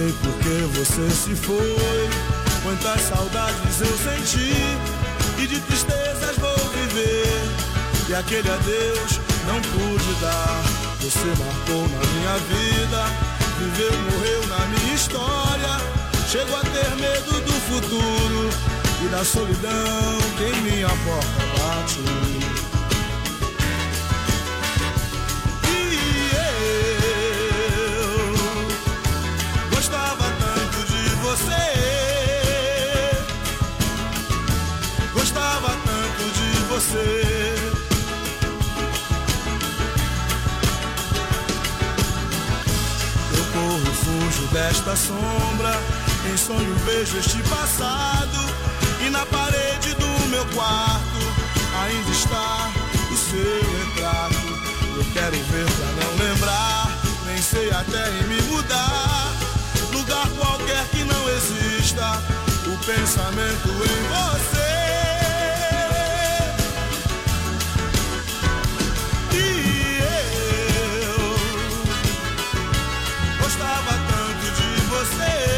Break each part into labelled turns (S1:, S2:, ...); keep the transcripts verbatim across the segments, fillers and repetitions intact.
S1: sei por que você se foi. Quantas saudades eu senti e de tristezas vou viver. E aquele adeus não pude dar. Você marcou na minha vida, viveu, morreu na minha história. Chego a ter medo do futuro e da solidão que em minha porta bate. E eu gostava tanto de você, gostava tanto de você. Eu corro, fujo desta sombra, em sonho vejo este passado, e na parede do meu quarto ainda está o seu retrato. Eu quero ver pra não lembrar, nem sei até em me mudar. Lugar qualquer que não exista o pensamento em você. E eu gostava tanto de você,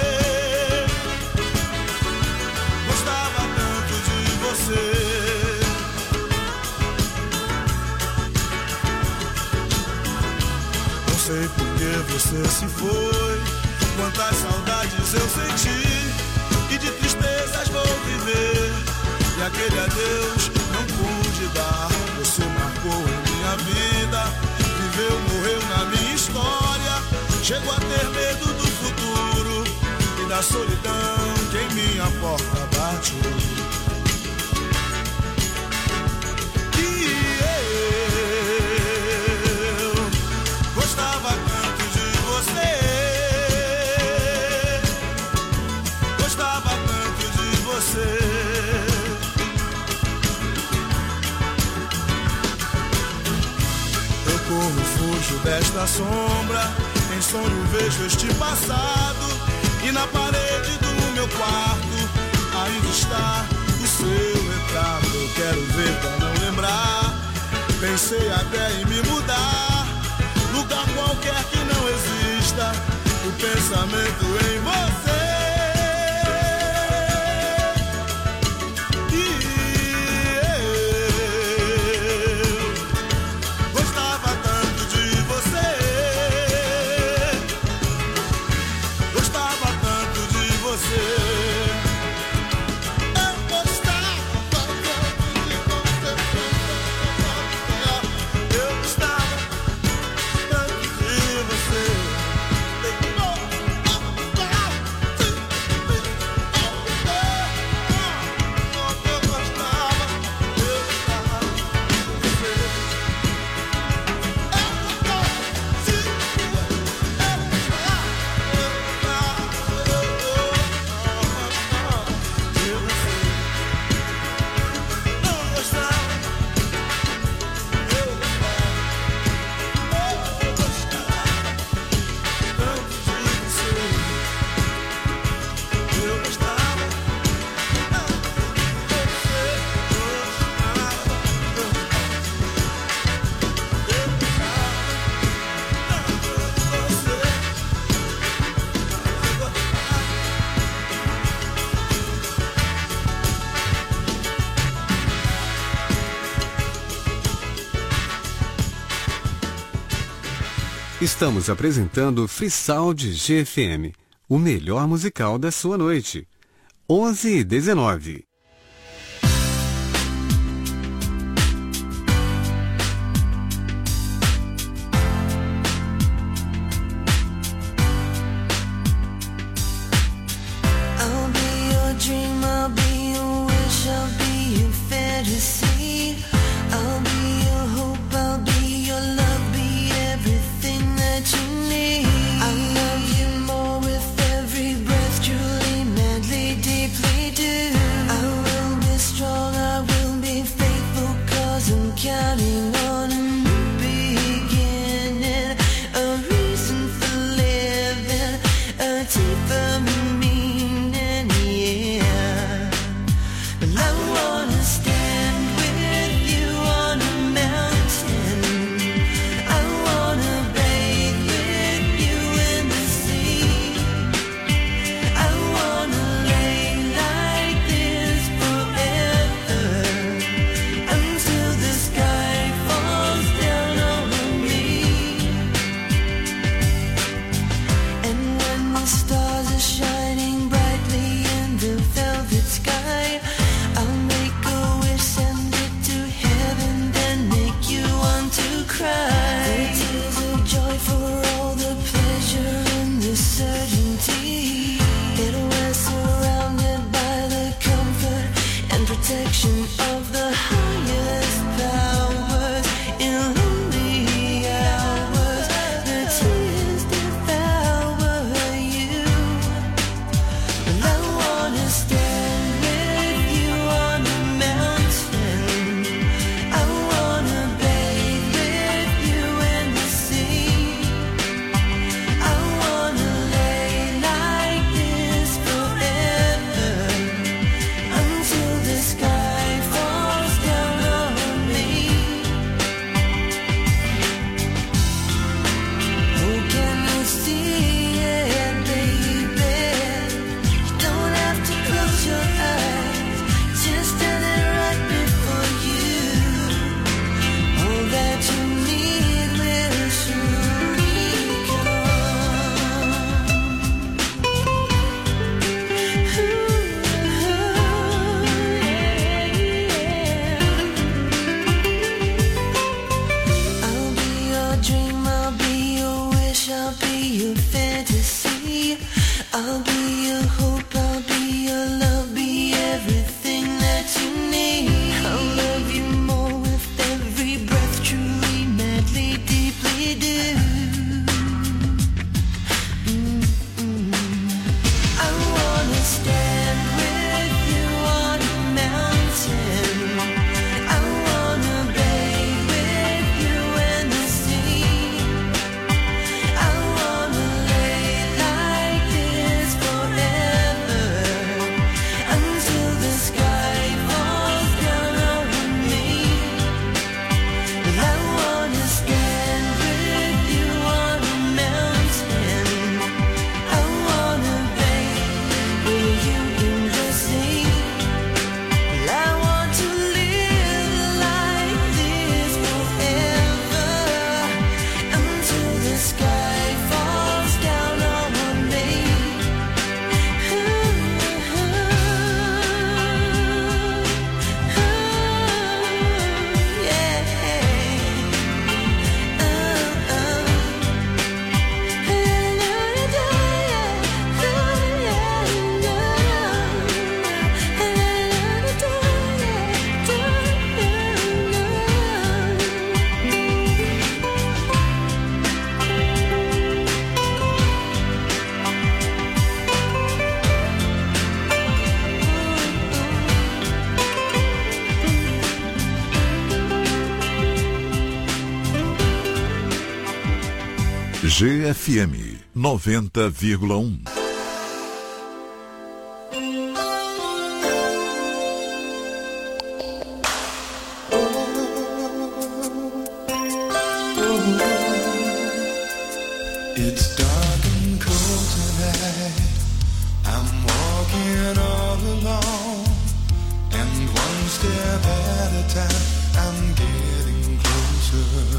S1: não sei por que você se foi. Quantas saudades eu senti e de tristezas vou viver. E aquele adeus não pude dar. Você marcou em minha vida, viveu, morreu na minha história. Chego a ter medo do futuro e da solidão que em minha porta bate. Gostava tanto de você, gostava tanto de você. Eu corro, fujo desta sombra, em sonho vejo este passado, e na parede do meu quarto ainda está o seu retrato. Eu quero ver pra não lembrar, pensei até em me mudar. Lugar qualquer que não exista o pensamento em você. E eu gostava tanto de você, gostava tanto de você.
S2: Estamos apresentando Frisound G F M, o melhor musical da sua noite. onze e dezenove.
S3: I protection of the highest powers. In lonely hours, the tears devour you. And I wanna stand with you on the mountain. I wanna bathe with you in the sea. I wanna lay like this forever, until the sky falls down on me. Oh, can you see it, baby? You don't have to close your eyes, just stand it right before you. All that you need will surely come. I'll be your dream, I'll be your wish, I'll be your fantasy. I'll be your hope, I'll be your love, be everything that you need. I'll love you more with every breath, truly, madly, deeply do. I wanna stand with you on a mountain. I wanna bathe with you in the sea. I wanna lay like this forever, until the sky falls down on me. And I wanna stand with you on a mountain. I wanna bathe with you in the sea. And I want to live like this forever, until the sky falls down on me.
S4: G F M noventa vírgula um.
S1: It's dark and cold tonight. I'm walking all alone, and one step at a time, I'm getting closer.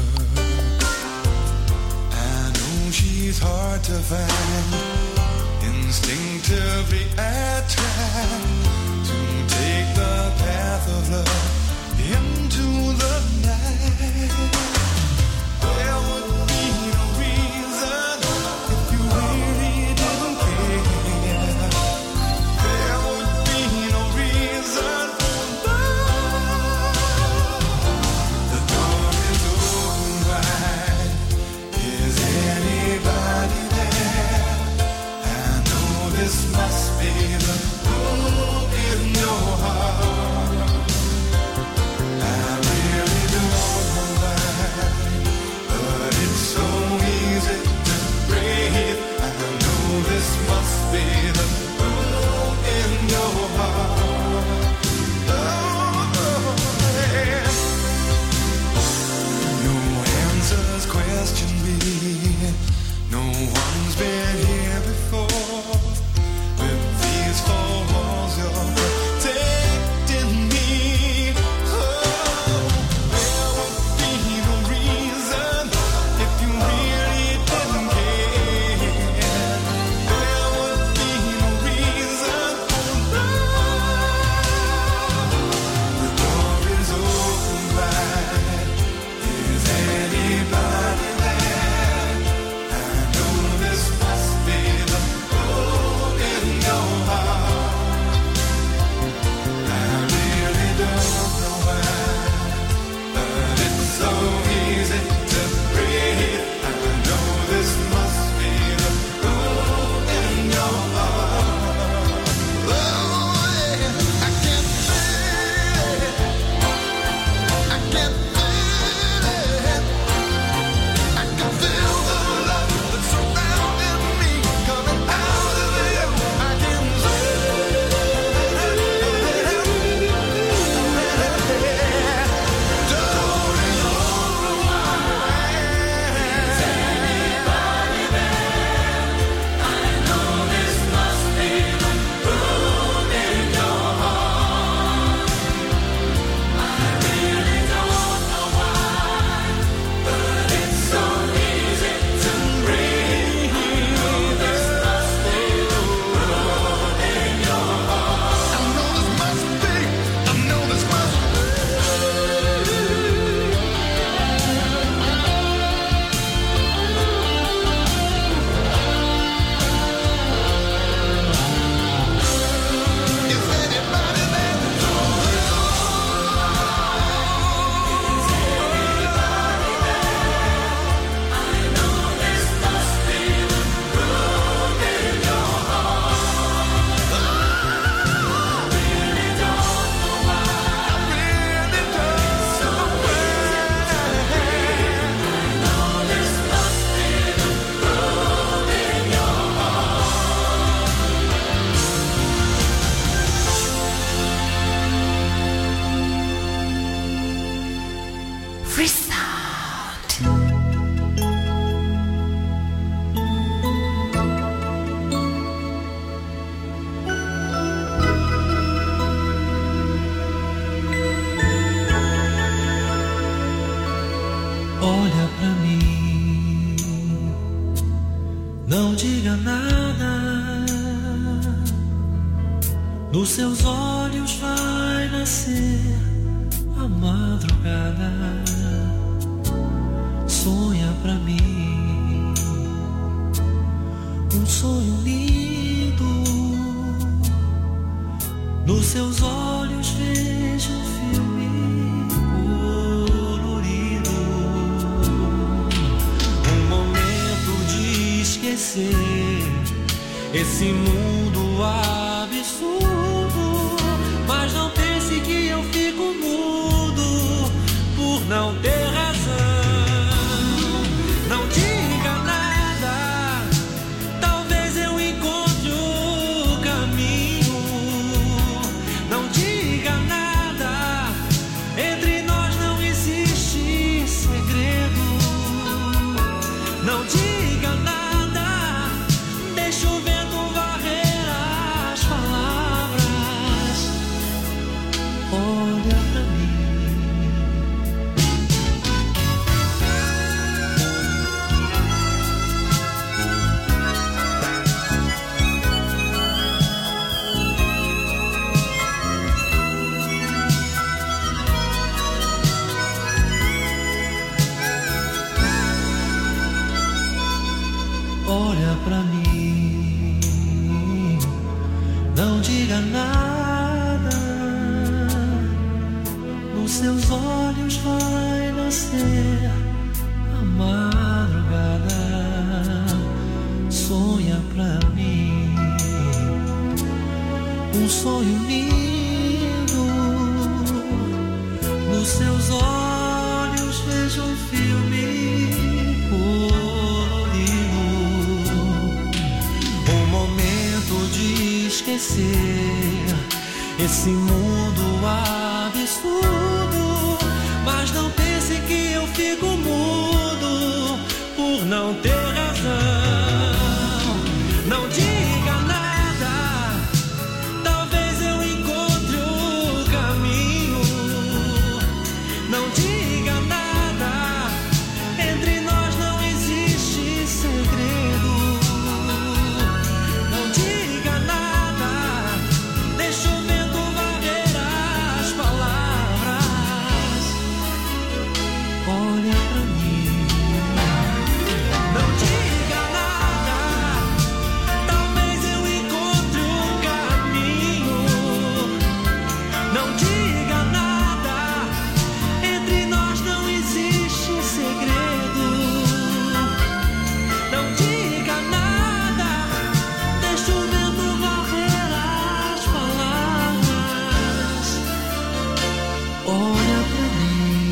S1: I know she's hard to find, instinctively I try to take the path of love into the night. There would be no reason if you really didn't care. There would be no reason for love. The door is open wide. Is anybody there? I know this must be the hope in your heart.
S5: Olha pra mim, não diga nada. Nos seus olhos vai nascer a madrugada. Sonha pra mim um sonho lindo. Nos seus olhos vejo um filme colorido, um momento de esquecer esse mundo absurdo. Mas não pense que eu fico mudo por não ter razão. Não diga nada, talvez eu encontre o caminho. Não diga nada, entre nós não existe segredo. Não diga nada, deixa o vento varrer as palavras. Olha pra mim. Olha pra mim, não diga nada. Nos seus olhos vai nascer a madrugada. Sonha pra mim um sonho lindo. Nos seus olhos vejo um filme colorido, um momento de esquecer esse mundo absurdo. Mas não pense que eu fico mudo por não ter razão. Não diga nada, talvez eu encontre o caminho. Não diga nada, entre nós não existe segredo. Não diga nada, deixa o vento varrer as palavras. Olha pra mim. Não diga nada, talvez eu encontre o caminho. Não diga nada, entre nós não existe segredo. Não diga nada, deixa o vento varrer as palavras. Olha pra mim.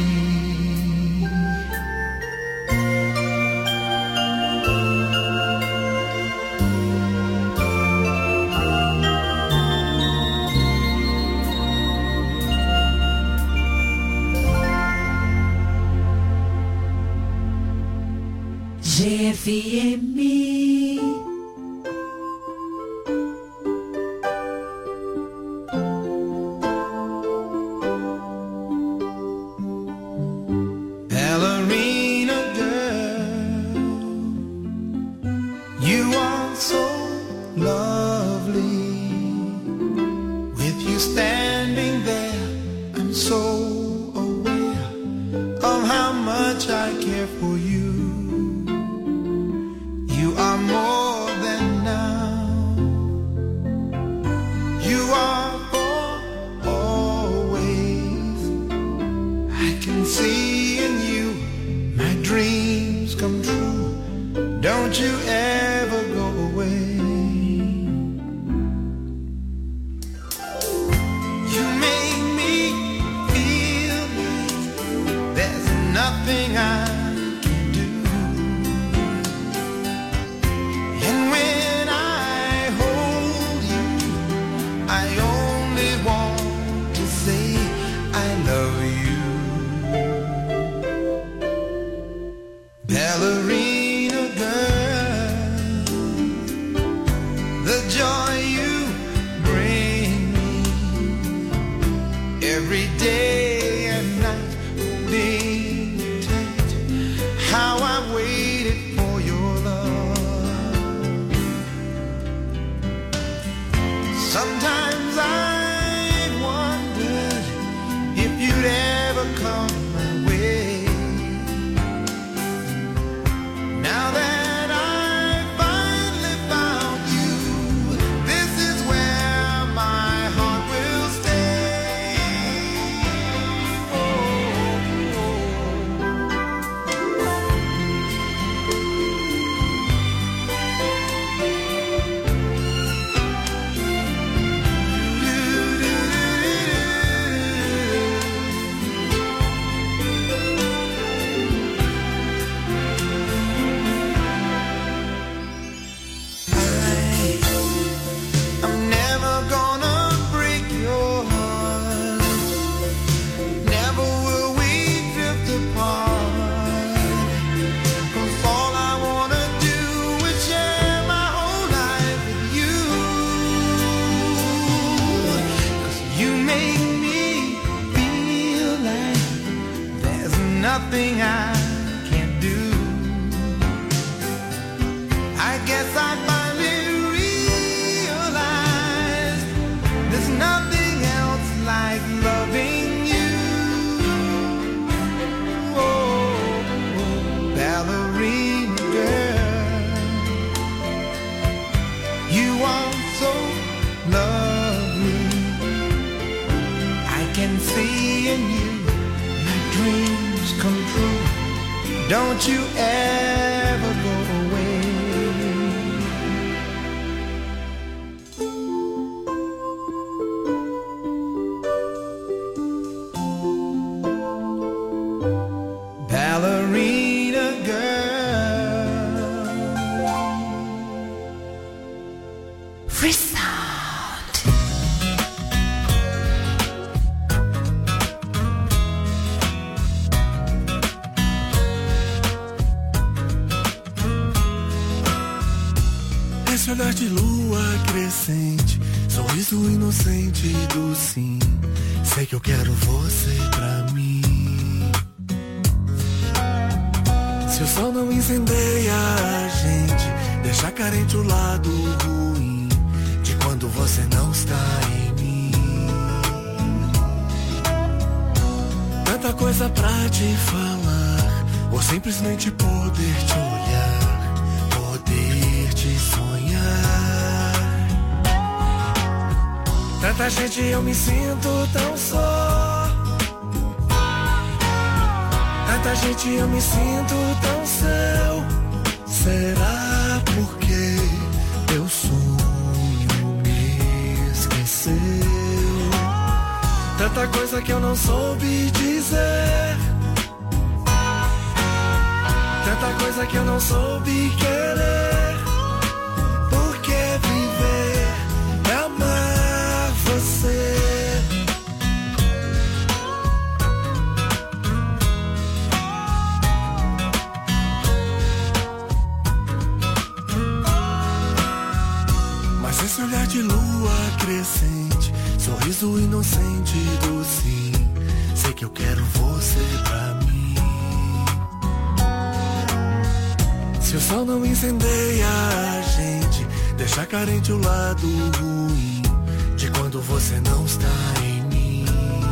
S3: G F M.
S1: Ballerina girl, you are so lovely. With you standing there, I'm so aware of how much I care for you. You are more than now. You are for always. I can see in you my dreams come true. Don't you ever go away. You make me feel there's nothing I can do. And when I hold you, I only want to say I love you.
S6: every day and night holding tight. How I waited for your love. Sometimes I wondered if you'd ever come my way. Now that I finally found you, this is where my heart will stay. Oh, I'm never gonna break your heart. Never will we drift apart. 'Cause all I wanna do is share my whole life with you. 'Cause you make me feel like there's nothing I can't do. I guess I finally realized there's nothing else like loving you. Oh, ballerina girl, you are so lovely. I can see in you my dreams come true. Don't you ever go away. Ballerina girl.
S3: Free Sound.
S1: Esse olhar de lua crescente, sorriso inocente do sim. Sei que eu quero você pra mim. Se o sol não incendeia a gente, deixa carente o lado ruim de quando você não está em mim. Tanta coisa pra te falar, ou simplesmente poder te olhar, poder te sonhar. Tanta gente, eu me sinto tão só. Tanta gente, eu me sinto tão seu. Será porque teu sonho me esqueceu? Tanta coisa que eu não soube dizer, tanta coisa que eu não soube querer. Por que viver e amar você? Esse olhar de lua crescente, sorriso inocente do sim. Sei que eu quero você pra mim. Se o sol não incendeia a gente, deixa carente o lado ruim de quando você não está em mim.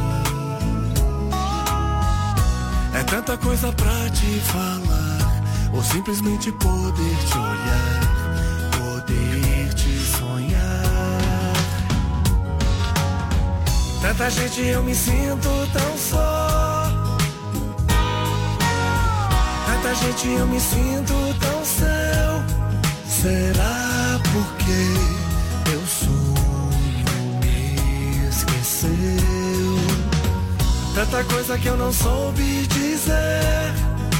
S1: É tanta coisa pra te falar, ou simplesmente poder te olhar, poder te sonhar. Tanta gente, eu me sinto tão só. Tanta gente, eu me sinto tão seu. Será porque teu sonho me esqueceu? Tanta coisa que eu não soube dizer,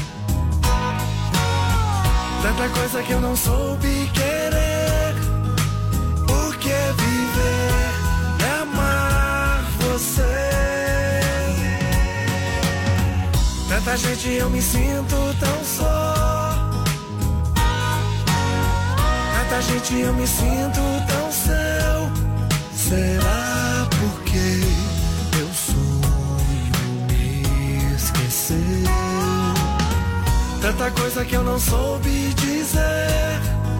S1: tanta coisa que eu não soube querer. Por que viver e amar você? Tanta gente, eu me sinto tão só. Tanta gente, eu me sinto tão seu. Será porque eu sou Tanta coisa que eu não soube dizer,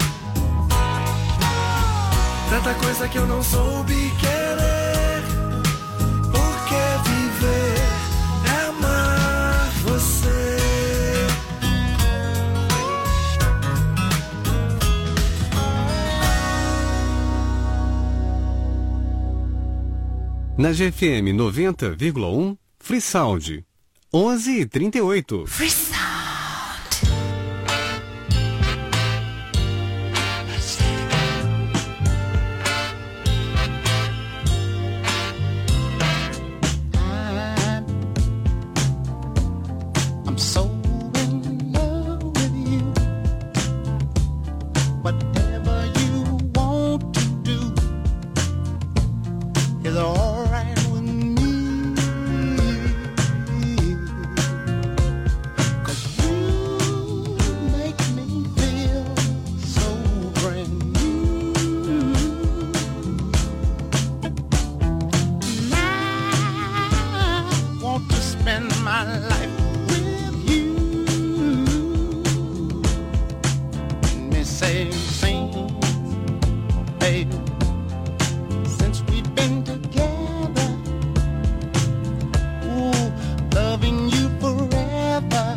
S1: tanta coisa que eu não soube querer. Porque viver é amar você.
S2: Na G F M noventa vírgula um, Free Sound, onze e trinta e oito.
S3: Free Sound.
S6: I'm so in love with you. Whatever you want to do is alright with me. 'Cause you make me feel so brand new. And I want to spend my life with you. Me say, sing, baby, since we've been together, ooh, loving you forever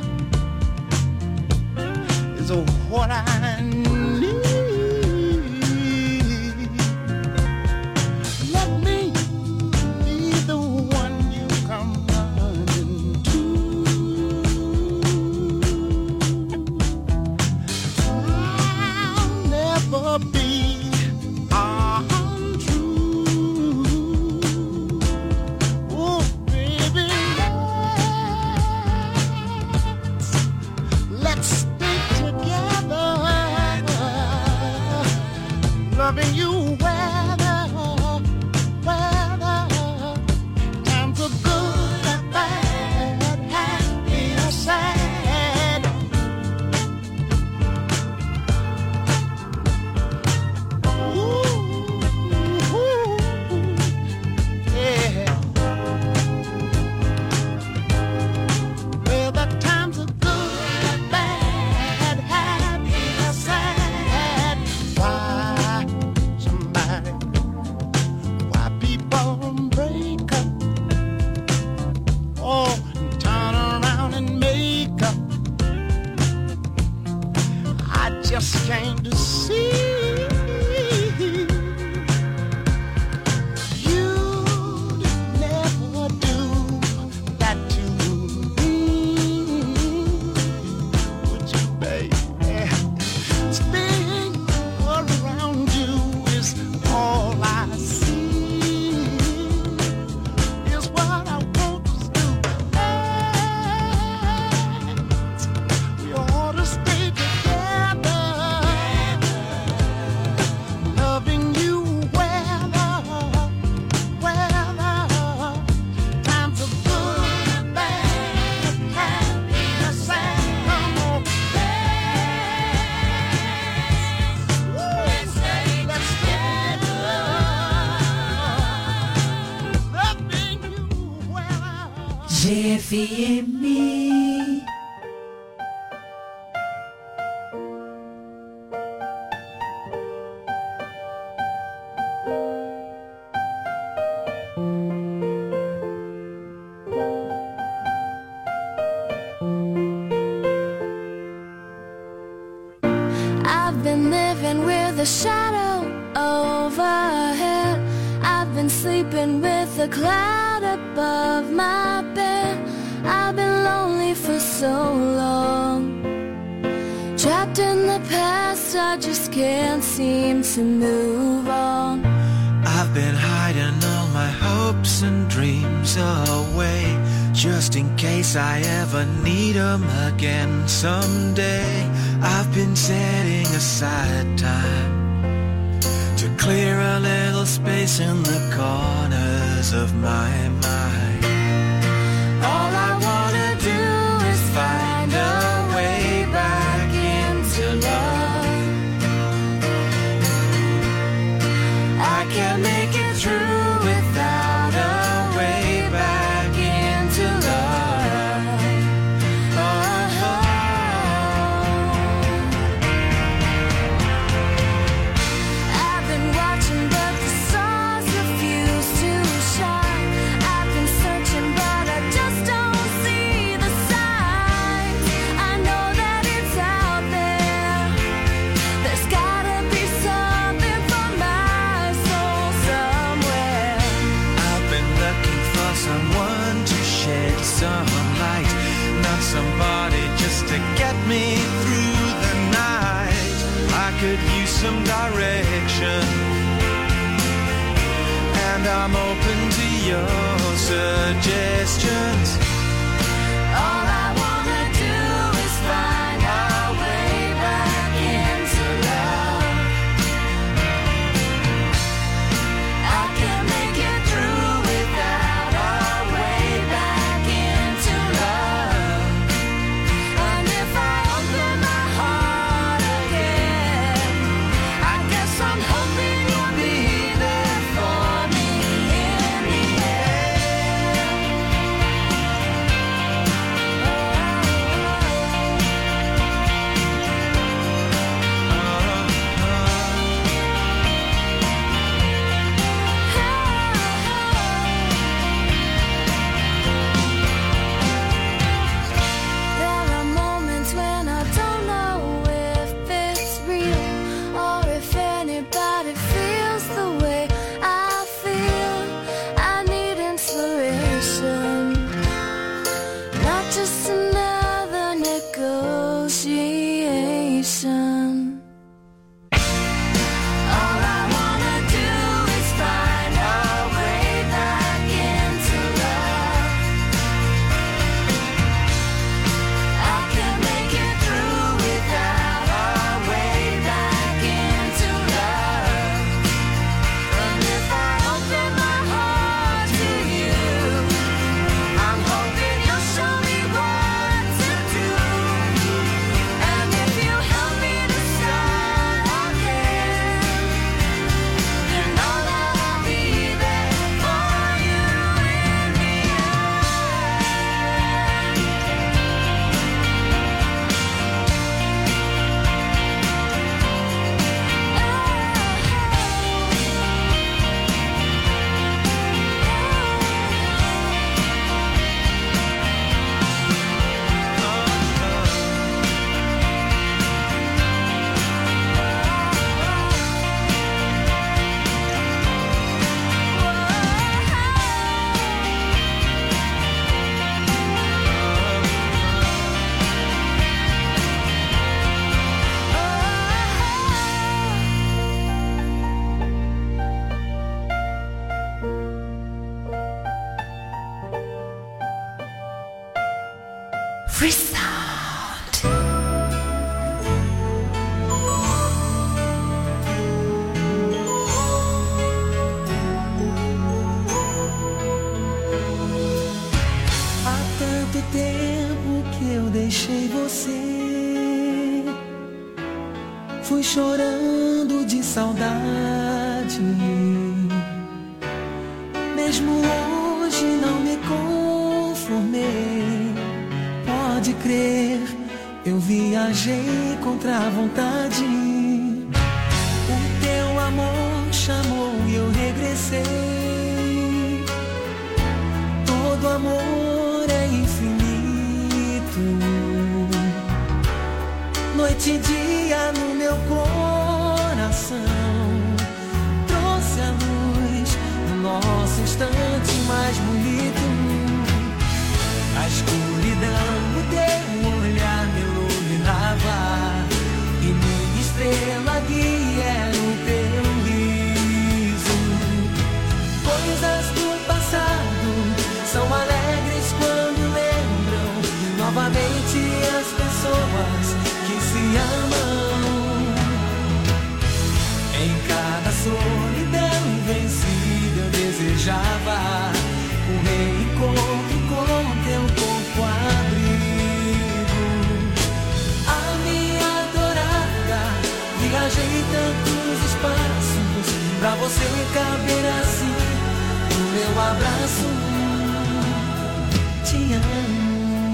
S6: is what I need. Let me be the one you come running to. I'll never be untrue. Oh, baby, let's, let's stay together, loving you weather, weather, times are good and bad, happy or sad. Ooh, yeah. Well, the times are good, bad, happy or sad. Why somebody, why people break up? Oh, and turn around and make up. I just came to see you'd never do that to me, would you, baby? Spinning around you is all I see, is what I want to do. We ought to stay together, loving you weather, weather, times are good, bad, happy or sad. Come on, let's stay together, loving you weather.
S3: G F M.
S7: I've been living with a shadow overhead. I've been sleeping with a cloud above my bed. I've been lonely for so long, trapped in the past, I just can't seem to move on.
S8: I've been hiding all my hopes and dreams away, just in case I ever need them again someday. I've been setting aside time to clear a little space in the corners of my mind. All I wanna do is find a way back into love. I can't make it through without a way back into love. Oh, sunlight, not somebody just to get me through the night. I could use some direction, and I'm open to your suggestions.
S7: All I wanna do is find our way back into love. I can't make it through without our way back into love. And if I open my heart again, I guess I'm hoping you'll be there for me in the There are moments when I don't know if it's real or if anybody feels the way I feel. I need inspiration, not just another negotiation. All I wanna do is find our way back into love. I can't make it through without our way back into love. And if I open my heart to you, I'm hoping you'll show me what to do. And if you help me to start again, you know that I'll be there for you in the Free Sound.
S5: Há tanto tempo que eu deixei você, fui chorando de saudade. Mesmo hoje não me conformei. Pode crer, eu viajei contra a vontade. O teu amor chamou e eu regressei. Todo amor é infinito. Noite e dia no meu coração. Trouxe a luz no nosso instante mais bonito. A escuridão do teu olhar me iluminava, e minha estrela guia era o teu riso. Coisas do passado são alegres quando lembram novamente as pessoas que se amam. Em cada solidão vencida eu desejava um reencontro com teu corpo abrigo. A minha adorada, viajei tantos espaços pra você caber assim no meu abraço. Te amo.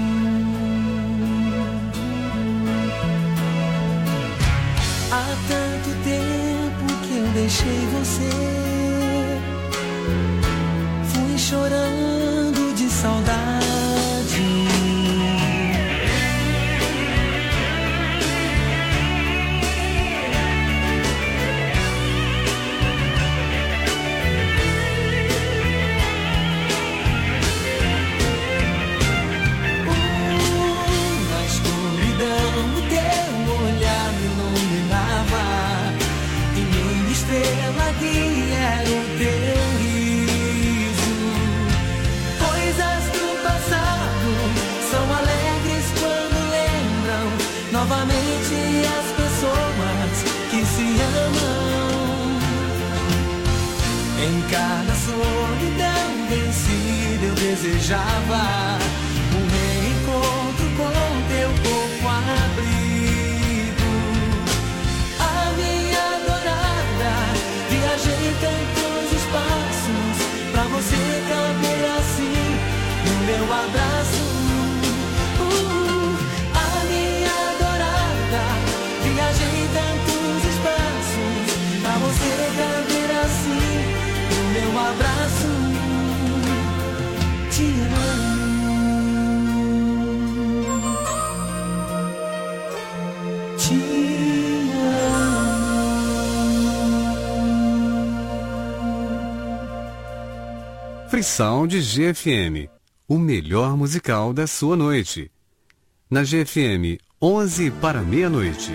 S5: Há tanto tempo que eu deixei você, fui chorando de saudade. desejava. Um reencontro com teu corpo abrigo. A minha adorada, viajei tantos espaços pra você caber assim no meu abraço. Uh, a minha adorada, viajei tantos espaços pra você caber assim no meu abraço. Te amo, te
S2: amo. Free Sound G F M, o melhor musical da sua noite. Na G F M, onze para meia-noite.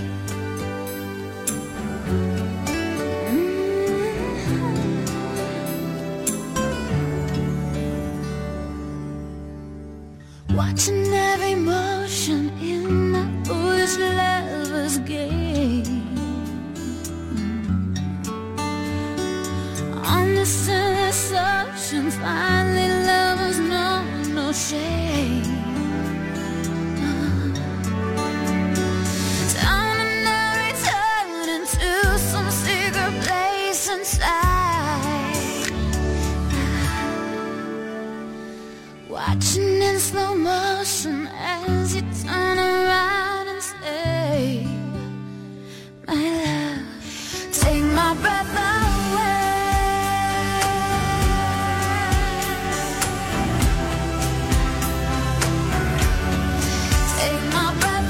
S7: Watching every motion in the foolish lover's game. On the sunless ocean, finally lovers know no shame. Down and I return into some secret place inside. Watching in slow motion as you turn around and say, my love, take my breath away. Take my breath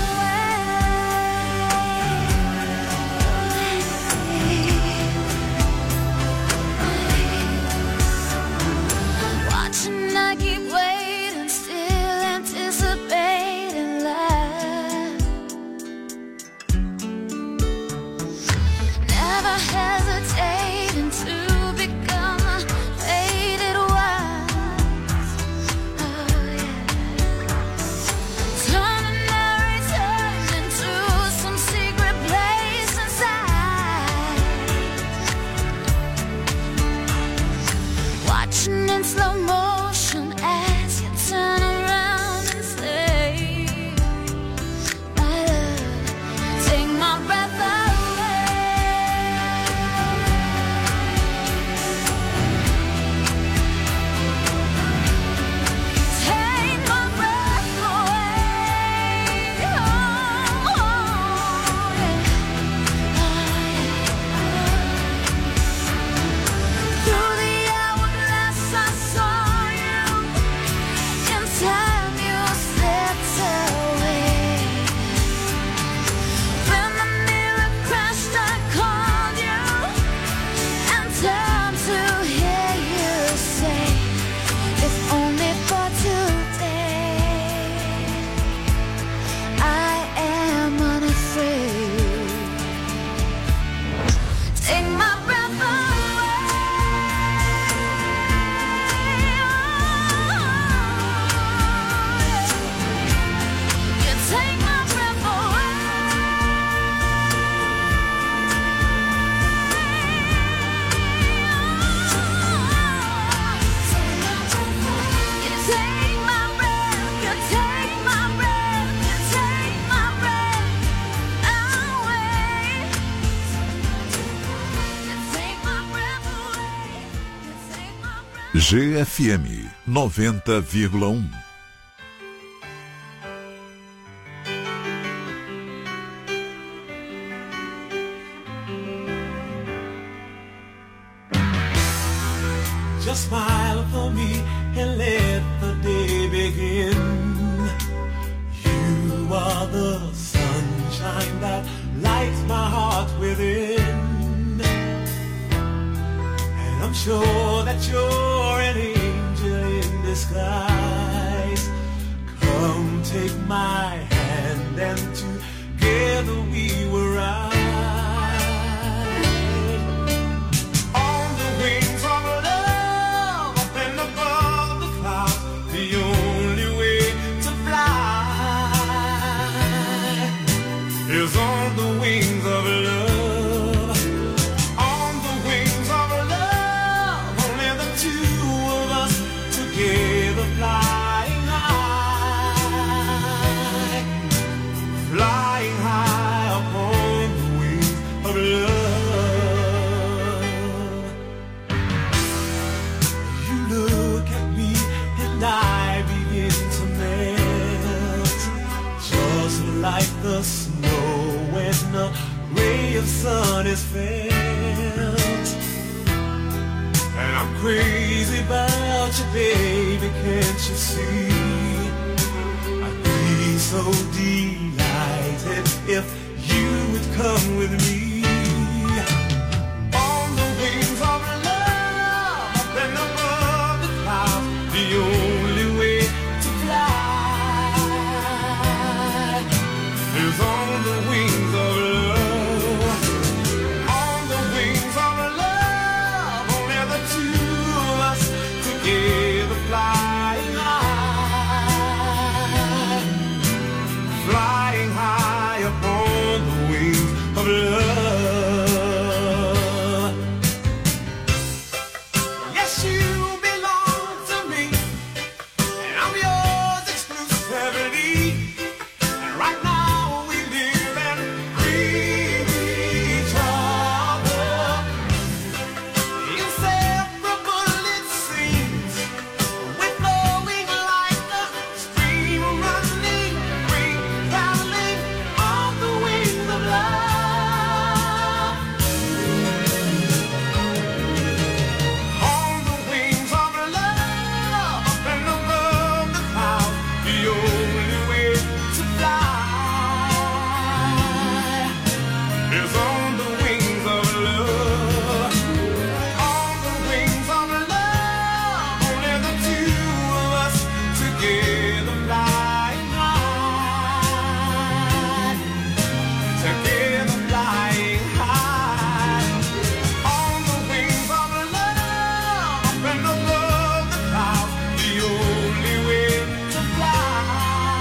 S7: away. Watching, I keep waiting, still anticipating love. Never hesitating to become a faded ones. Oh yeah. Turning every turn into some secret place inside. Watching in slow motion as you turn around and say, my love, take my breath away. Take my breath away. Oh, oh, yeah. Through the hourglass I saw you. In time you slipped away. When the mirror crashed I called you. And time to hear you say, if only for today I am unafraid. Take my breath away. You take my breath away. You take my breath, you take my breath, you take my breath away. You take my breath away. You take my breath.
S4: G F M noventa vírgula um.
S5: Just smile for me and let the day begin. You are the sunshine that lights my heart within. And I'm sure that you're an angel in disguise. Come take my hand and together we will rise. On the wings of love, up and above the clouds, the only way to fly is on the wings of love. On the wings of love, only the two of us together. like the snow when a ray of sun is felt. And I'm crazy about you, baby, can't you see? I'd be so delighted if you would come with me. On the wings of love, up and above the clouds, the only way to fly is on the wings of love. On the wings of love, only the two of us together flying high, flying high upon the wings of love. Yes, you belong to me, and I'm yours exclusively. And right now we live and breathe each other, inseparable it seems. We're flowing like a stream, running, free, traveling on the wings of love. On the wings of love, up and above the clouds, the only way to fly is on the wings of love. On the wings of love, only the two of us together flying high, together flying high. On the wings of love, up and above the clouds, the only way to fly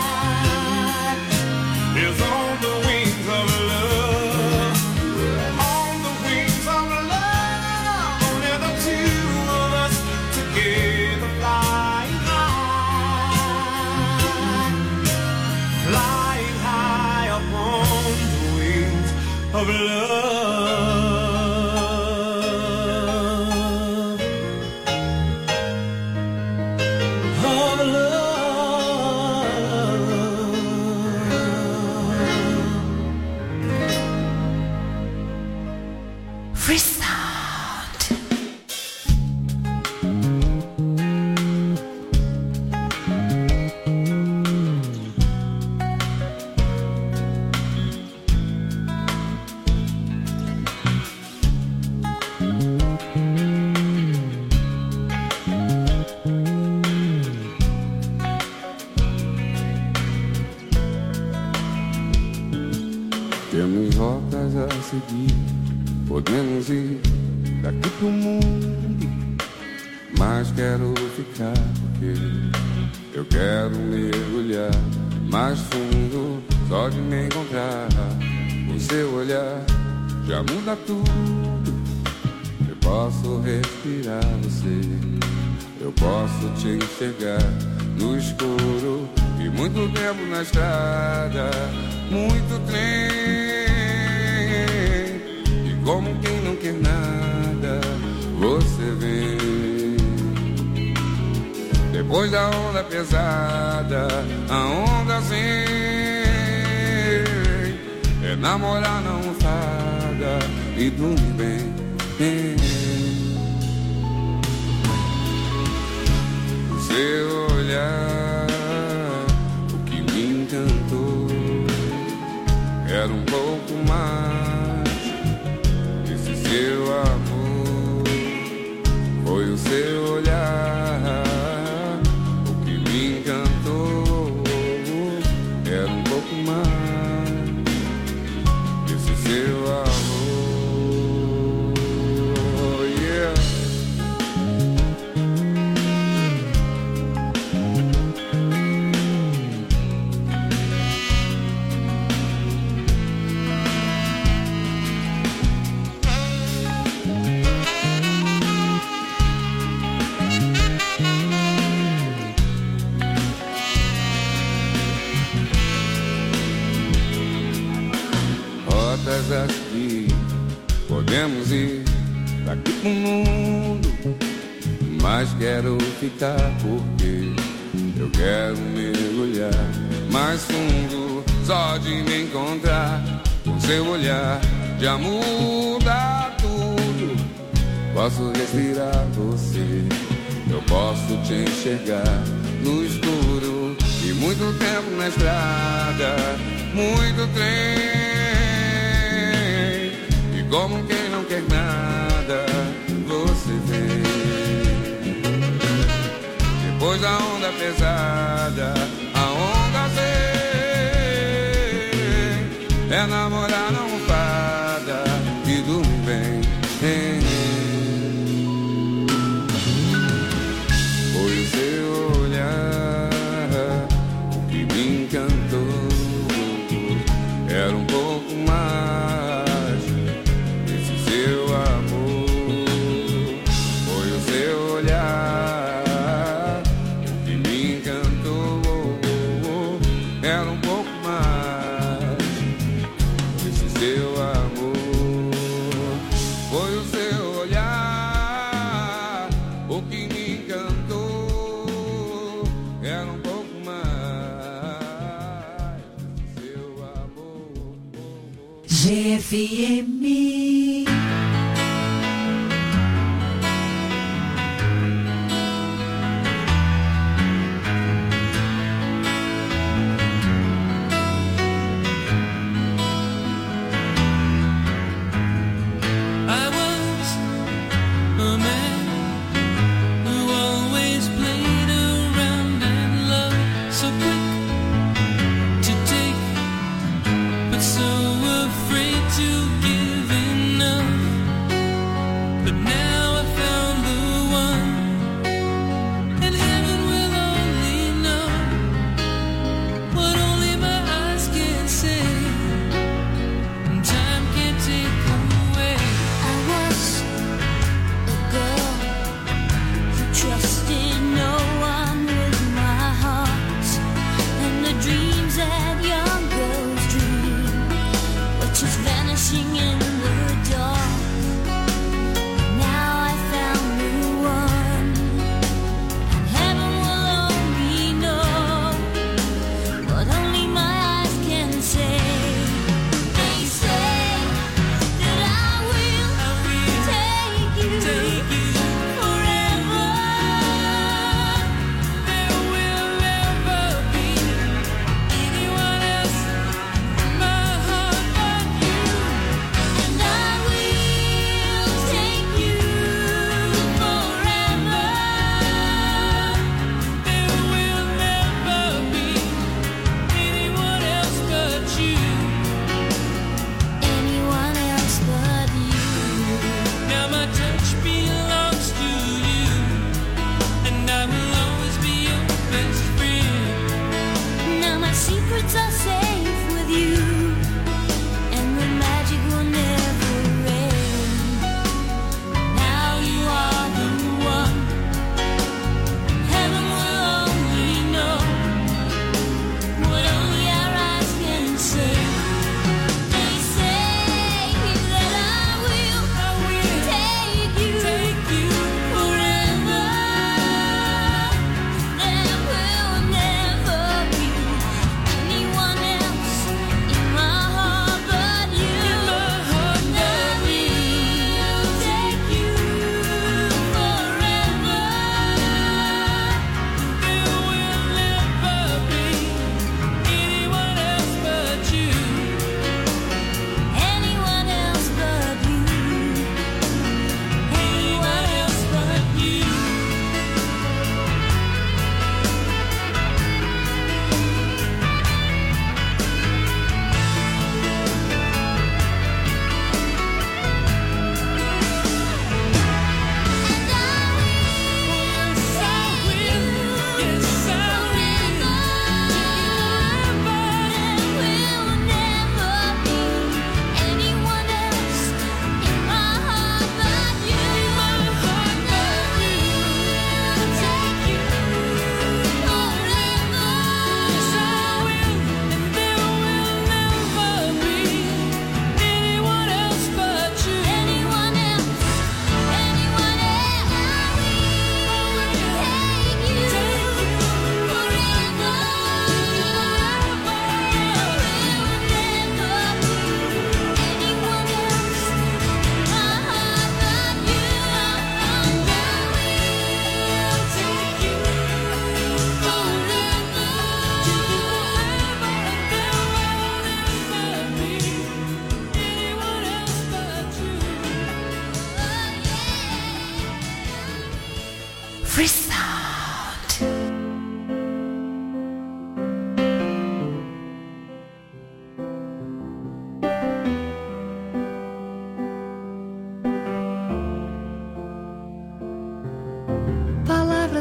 S5: is on the wings of love. On the wings of love, only the two of us together flying high, flying high upon the wings of love, of love.
S3: Free sound.
S9: Temos rotas a seguir, podemos ir daqui pro mundo, mas quero ficar porque eu quero mergulhar mais fundo, só de me encontrar. O seu olhar já muda tudo, eu posso respirar você, eu posso te enxergar no escuro e muito tempo na estrada, muito trem. E como quem não quer nada, você vem. Depois da onda pesada, a onda vem. É namorar na almofada e dormir bem. O seu olhar, o que me encantou, era um pouco mais. Esse seu amor foi o seu olhar, o que me encantou, era um pouco mais. Esse seu amor, yeah. Rotas a seguir, podemos ir daqui pro mundo, mas quero ficar porque eu quero mergulhar mais fundo, Só de me encontrar com seu olhar já muda tudo. Posso respirar você, eu posso te enxergar no escuro. E muito tempo na estrada, muito trem. E como quem não quer nada, você vem. Depois da onda pesada, a onda vem. É namorar não fada e dormir bem. Foi o seu olhar o que me encantou. Era um pouco mais desse seu amor. Foi o seu olhar o que me encantou. Era um pouco mais desse seu amor. Foi o seu olhar o que me encantou. Era um pouco mais seu amor.
S10: G F M.
S11: I was a man who always played around and loved, so quick to take, but so afraid to give in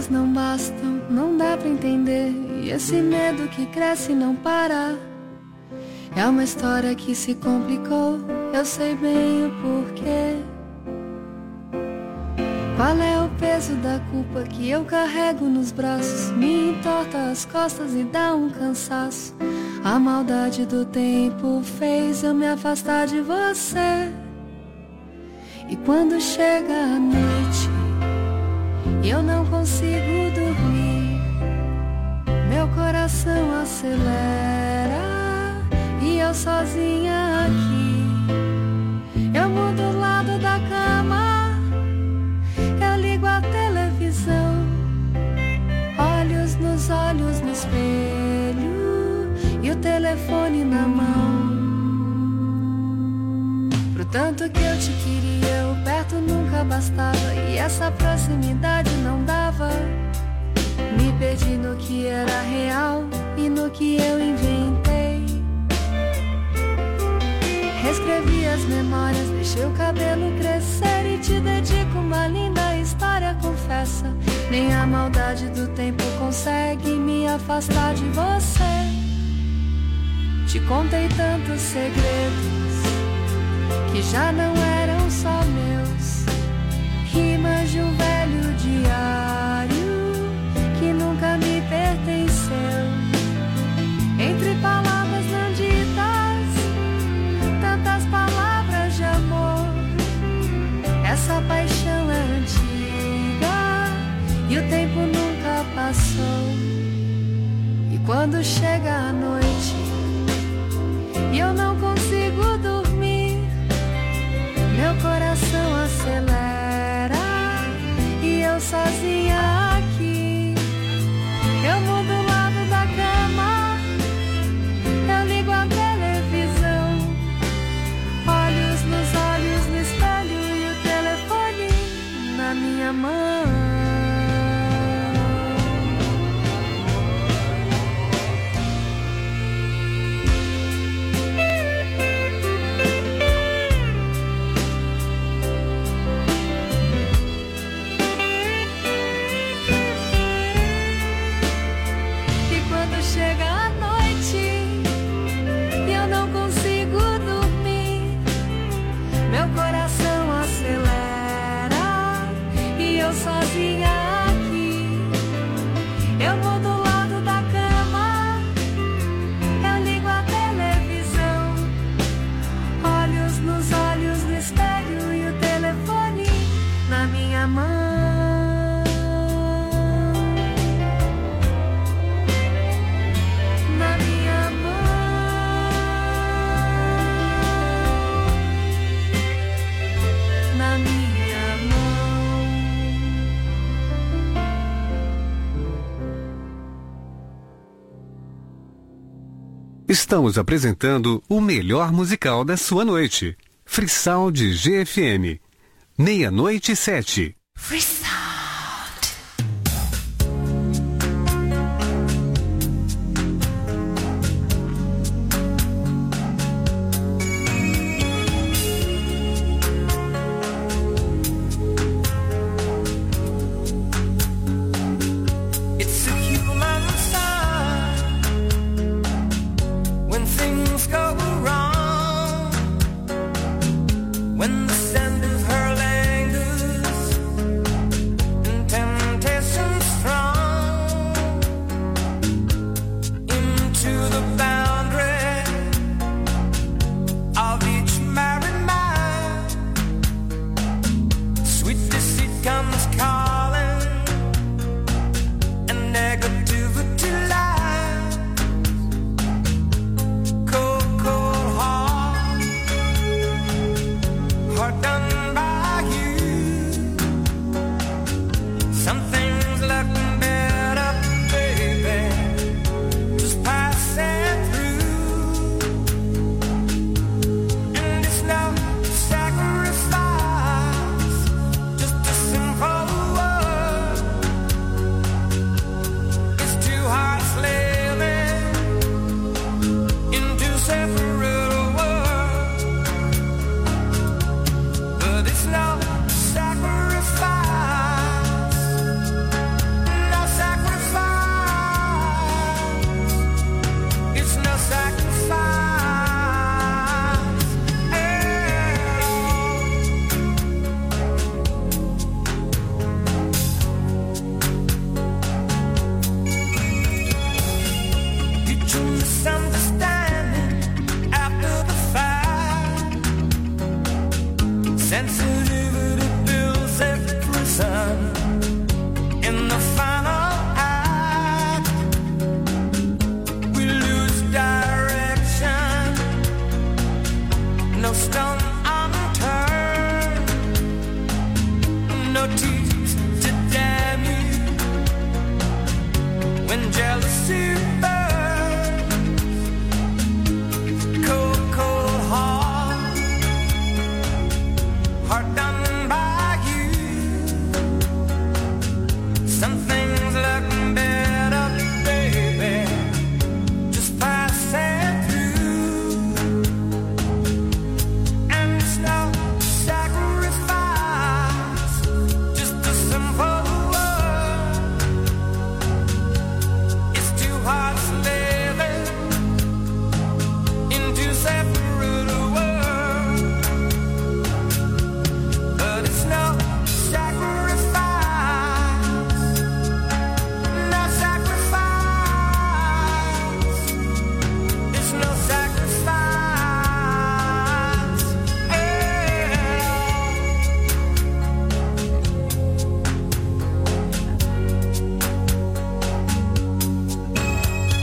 S7: palavras não bastam, não dá pra entender. E esse medo que cresce e não para. É uma história que se complicou, eu sei bem o porquê. Qual é o peso da culpa que eu carrego nos braços? Me entorta as costas e dá um cansaço. A maldade do tempo fez eu me afastar de você. E quando chega a noite e eu não consigo dormir, meu coração acelera e eu sozinha aqui. Eu mudo o lado da cama, eu ligo a televisão, olhos nos olhos no espelho e o telefone na mão. Pro tanto que eu te queria, o perto nunca bastava e essa proximidade não dava. Me perdi no que era real e no que eu inventei. Reescrevi as memórias, deixei o cabelo crescer e te dedico uma linda história, confessa. Nem a maldade do tempo consegue me afastar de você. Te contei tantos segredos que já não eram só meus, rimas de um velho diário que nunca me pertenceu. Entre palavras não ditas, tantas palavras de amor. Essa paixão é antiga e o tempo nunca passou. E quando chega a noite e eu não consigo dormir, meu coração acelera e eu sozinha aqui. Eu mudo o lado da cama, eu ligo a televisão, olhos nos olhos no espelho e o telefone na minha mão.
S2: Estamos apresentando o melhor musical da sua noite. Frissal de G F M. Meia-noite e sete.
S7: Frissal.